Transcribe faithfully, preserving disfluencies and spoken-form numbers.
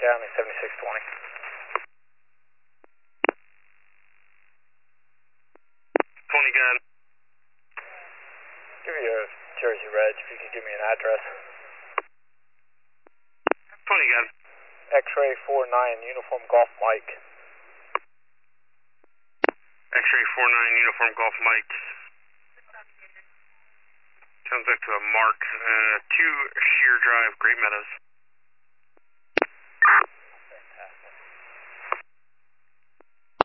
County, seventy-six twenty. twenty gun. Give me a Jersey Reg if you could give me an address. twenty gun. X-ray four nine, uniform Golf Mike. X-ray four nine, uniform Golf Mike. Sounds like to a mark. Uh, two Sheer Drive, Great Meadows.